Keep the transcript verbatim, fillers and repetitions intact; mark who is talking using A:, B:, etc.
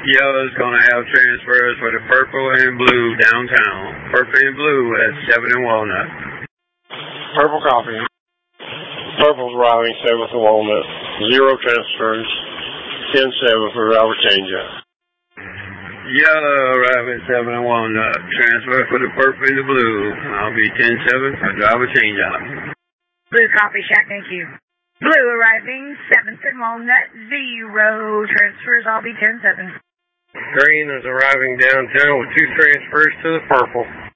A: Yellow's going to have transfers for the purple and blue downtown. Purple and blue at seven and Walnut.
B: Purple copy. Purple's arriving seventh and Walnut. Zero transfers. ten seven for driver change-up.
A: Yellow arriving at seven and Walnut. Transfer for the purple and the blue. I'll be ten seven for driver change-up.
C: Blue copy, Shack, thank you. Blue arriving, seventh and Walnut, zero transfers, I'll be ten seven.
B: Green is arriving downtown with two transfers to the purple.